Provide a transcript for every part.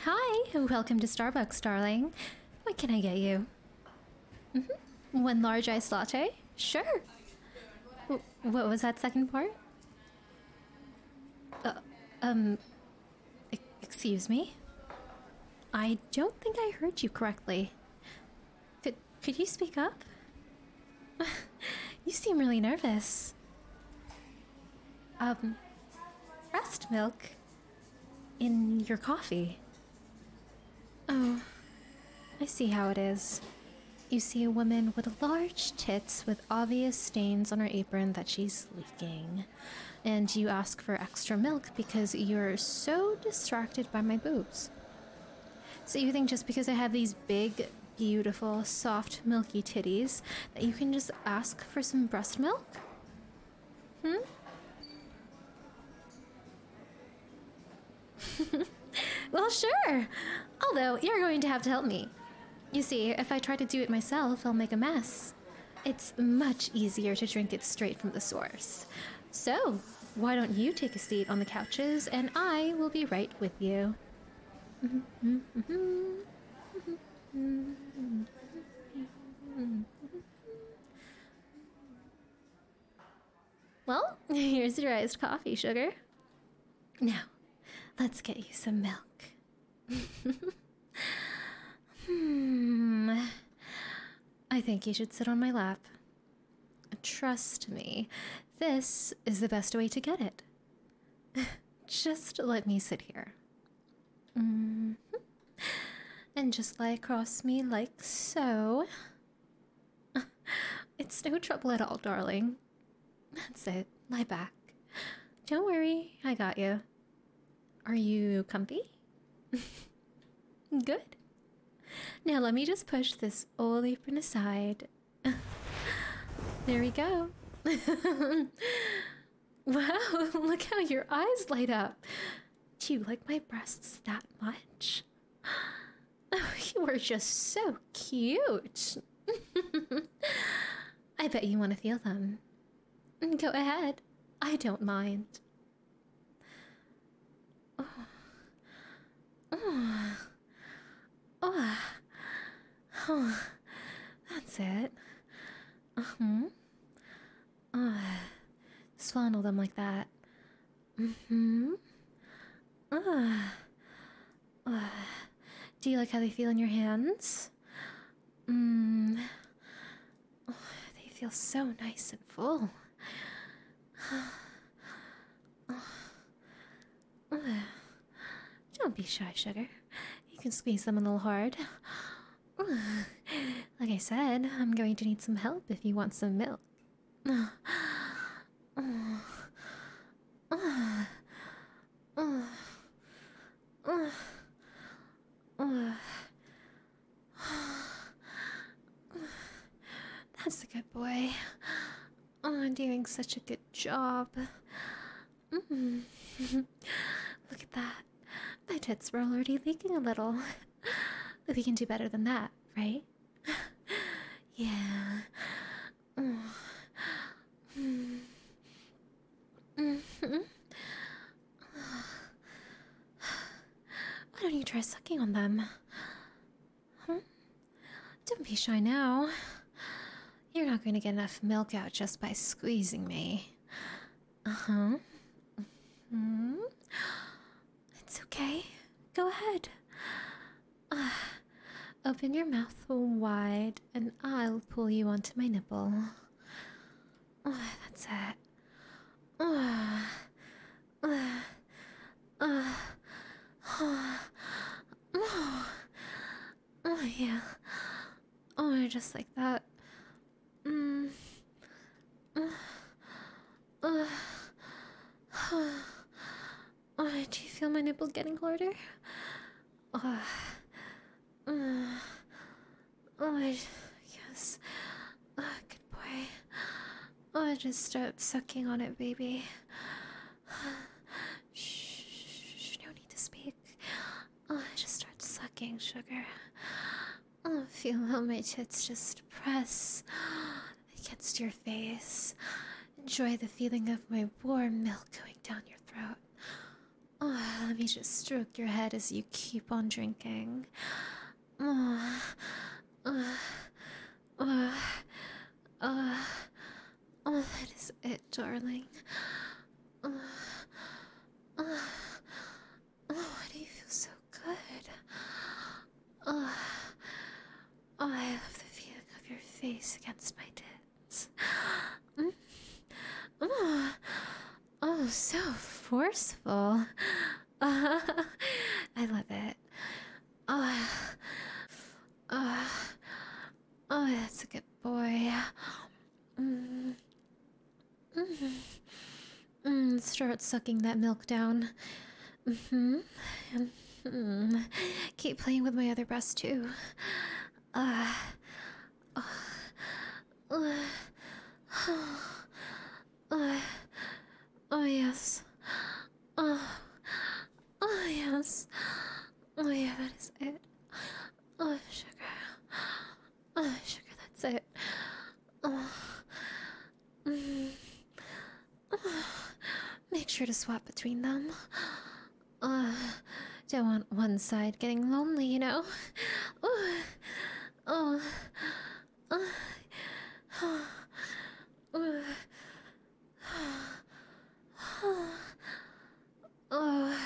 Hi, welcome to Starbucks, darling. What can I get you? One large iced latte? Sure. What was that second part? Uh, um, excuse me? I don't think I heard you correctly. Could you speak up? You seem really nervous. Breast milk in your coffee. Oh, I see how it is. You see a woman with large tits with obvious stains on her apron that she's leaking. And you ask for extra milk because you're so distracted by my boobs. So you think just because I have these big, beautiful, soft, milky titties that you can just ask for some breast milk? Well, sure. Although, you're going to have to help me. You see, if I try to do it myself, I'll make a mess. It's much easier to drink it straight from the source. So, why don't you take a seat on the couches and I will be right with you. Well, here's your iced coffee, sugar. Now, let's get you some milk. I think you should sit on my lap. Trust me, this is the best way to get it. Just let me sit here. And just lie across me like so. It's no trouble at all, darling. That's it. Lie back. Don't worry, I got you. Are you comfy? Good. Now let me just push this old apron aside. There we go. Wow, look how your eyes light up. Do you like my breasts that much? Oh, you are just so cute. I bet you want to feel them. Go ahead. I don't mind. Oh, that's it. Just fondle them like that. Do you like how they feel in your hands? They feel so nice and full. Don't be shy, sugar. You can squeeze them a little hard. Like I said, I'm going to need some help if you want some milk. That's a good boy. Oh, doing such a good job. Look at that. My tits were already leaking a little. But we can do better than that, right? Yeah. Why don't you try sucking on them? Don't be shy now. You're not going to get enough milk out just by squeezing me. It's okay. Go ahead. Open your mouth wide and I'll pull you onto my nipple. That's it. Yeah. Just like that. Do you feel my nipple getting harder? Yes. Good boy. Just start sucking on it, baby. Shh, no need to speak. Just start sucking, sugar. Feel how my tits just press against your face. Enjoy the feeling of my warm milk going down your throat. Let me just stroke your head as you keep on drinking. Oh, uh, uh, uh, that is it, darling. Uh, uh, why do you feel so good? Uh, I love the feeling of your face against my tits. Mm. So forceful. I love it. Uh, that's a good boy. Mm, start sucking that milk down. Keep playing with my other breast too. Uh, uh, uh, uh, oh yes. Oh yes. Oh yeah, that is it. Oh sugar. Oh sugar, that's it. Oh. Mm. Make sure to swap between them. Don't want one side getting lonely, you know? Oh, oh, oh, oh, oh,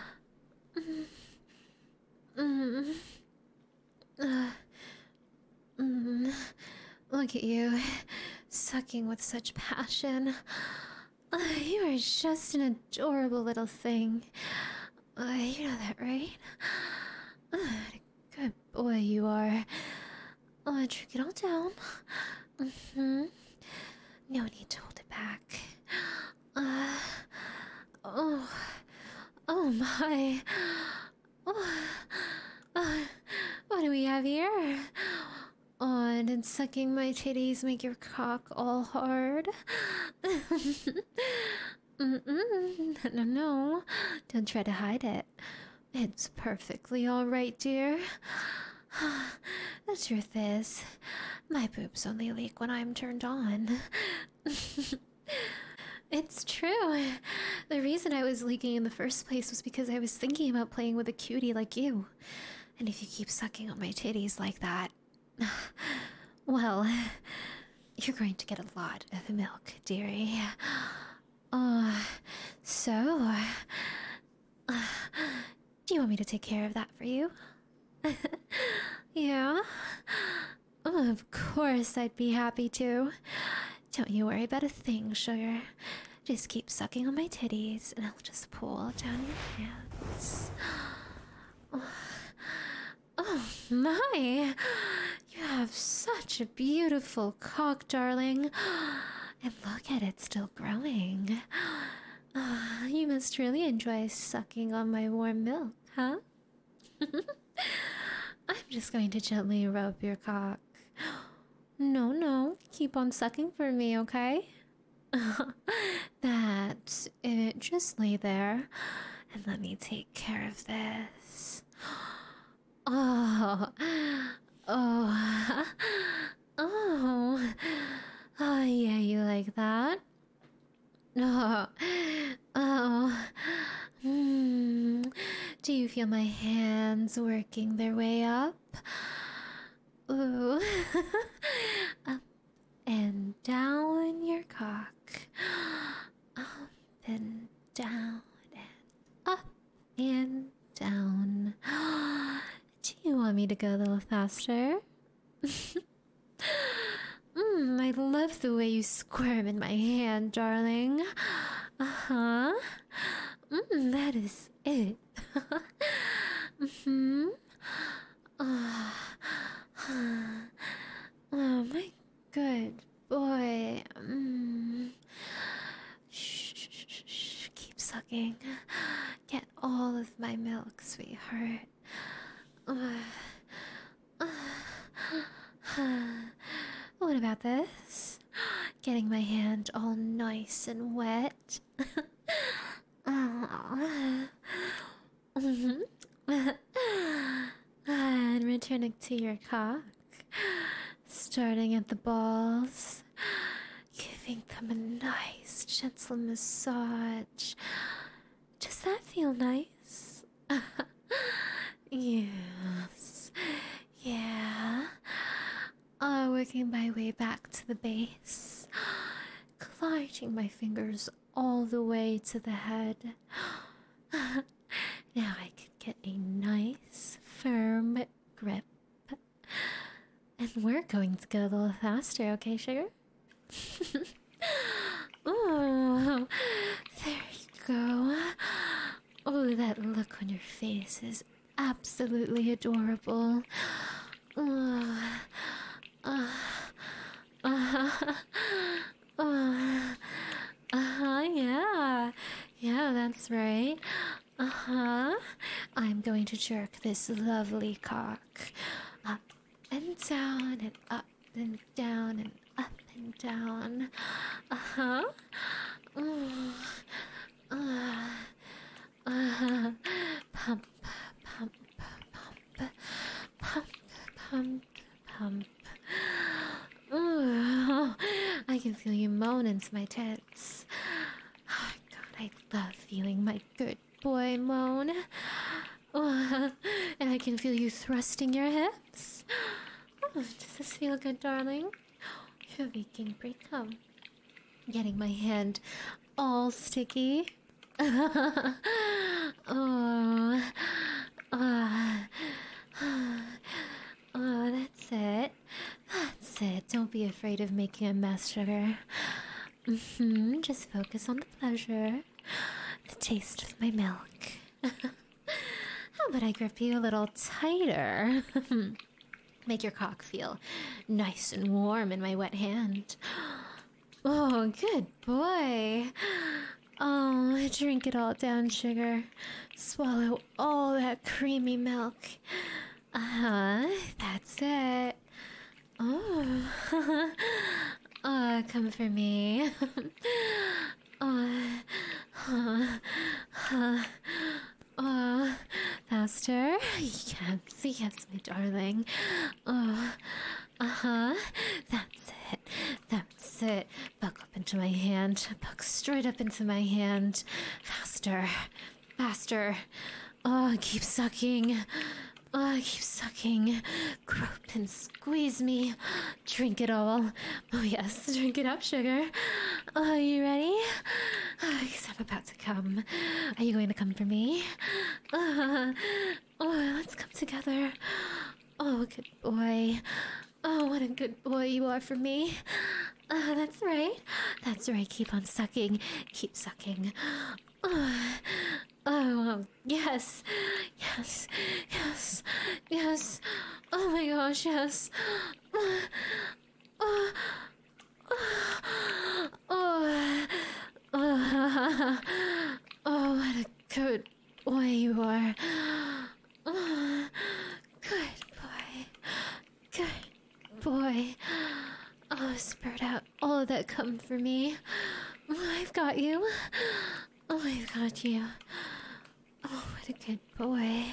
Look at you, sucking with such passion. You are just an adorable little thing. You know that, right? What a good boy you are. Drink it all down. No need to hold it back. Oh, oh my. What do we have here? Oh, did sucking my titties make your cock all hard? No. Don't try to hide it. It's perfectly alright, dear. The truth is, my boobs only leak when I'm turned on. It's true. The reason I was leaking in the first place was because I was thinking about playing with a cutie like you. And if you keep sucking on my titties like that, well, you're going to get a lot of milk, dearie. So, do you want me to take care of that for you? Yeah? Oh, of course I'd be happy to. Don't you worry about a thing, sugar. Just keep sucking on my titties and I'll just pull down your pants. Oh my! You have such a beautiful cock, darling. And look at it still growing. You must really enjoy sucking on my warm milk, huh? I'm just going to gently rub your cock. No, keep on sucking for me, okay? That's it. Just lay there and let me take care of this. Oh, oh, oh, yeah, you like that? Oh, oh, do you feel my hands working their way up? Ooh, up and down your cock, up and down and up and down. Do you want me to go a little faster? I love the way you squirm in my hand, darling. Uh-huh. That is it. Oh, my good boy. Shh. Keep sucking. Get all of my milk, sweetheart. What about this? Getting my hand all nice and wet. And returning to your cock. Starting at the balls. Giving them a nice, gentle massage. Just that feel nice? Yes. Yeah. Working my way back to the base. Gliding my fingers all the way to the head. Now I could get a nice, firm grip. And we're going to go a little faster, okay, sugar? Oh, there you go. Oh, that look on your face is absolutely adorable. Oh, yeah. Yeah, that's right. I'm going to jerk this lovely cock up and down and up and down and up and down. Pump, pump, pump, pump, pump, pump. Ooh, I can feel you moan into my tits. Oh, God, I love feeling my good boy moan. Oh, and I can feel you thrusting your hips. Oh, does this feel good, darling? You're making pretty come. Getting my hand all sticky. Oh, that's it. That's it. Don't be afraid of making a mess, sugar. Just focus on the pleasure, the taste of my milk. How about I grip you a little tighter? Make your cock feel nice and warm in my wet hand. Oh, good boy. Oh, drink it all down, sugar. Swallow all that creamy milk. That's it. Oh, come for me. Faster. Yes, yes, my darling. That's it. That's it. Buck up into my hand. Buck straight up into my hand. Faster. Faster. Oh, keep sucking. Oh, keep sucking. Grope and squeeze me. Drink it all. Oh, yes. Drink it up, sugar. Are you ready? Because I'm about to come. Are you going to come for me? Let's come together. Oh, good boy. Oh, what a good boy you are for me. That's right. That's right. Keep on sucking. Keep sucking. Oh, yes. Yes. Yes. Yes. Oh my gosh, yes. Oh, what a good boy you are. Good boy. Good boy. Oh, spurt out all of that cum for me. I've got you. Oh, I've got you. Oh, what a good boy.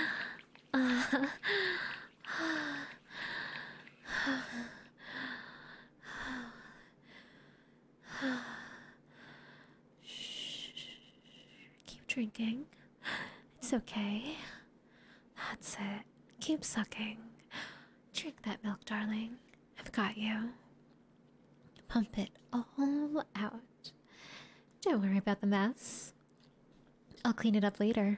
Keep drinking. It's okay. That's it. Keep sucking. Drink that milk, darling. I've got you. Pump it all out. Don't worry about the mess. I'll clean it up later.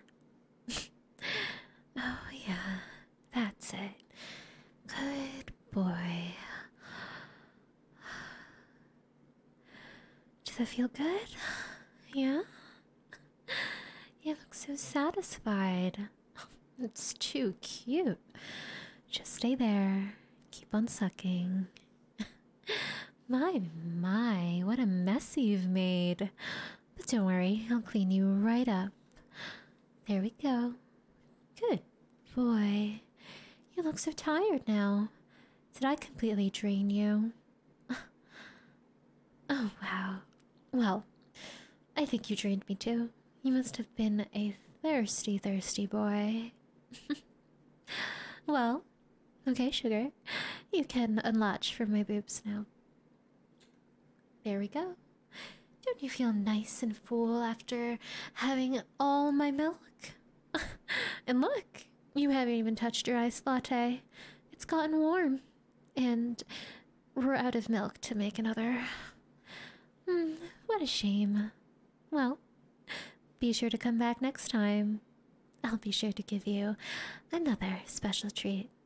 Oh, yeah. That's it. Good boy. Does that feel good? Yeah? You look so satisfied. It's too cute. Just stay there. Keep on sucking. My, what a mess you've made. But don't worry, I'll clean you right up. There we go. Good boy. You look so tired now. Did I completely drain you? Oh, wow. Well, I think you drained me too. You must have been a thirsty, thirsty boy. Well, okay, sugar. You can unlatch from my boobs now. There we go. Don't you feel nice and full after having all my milk? And look, you haven't even touched your iced latte. It's gotten warm. And we're out of milk to make another. What a shame. Well, be sure to come back next time. I'll be sure to give you another special treat.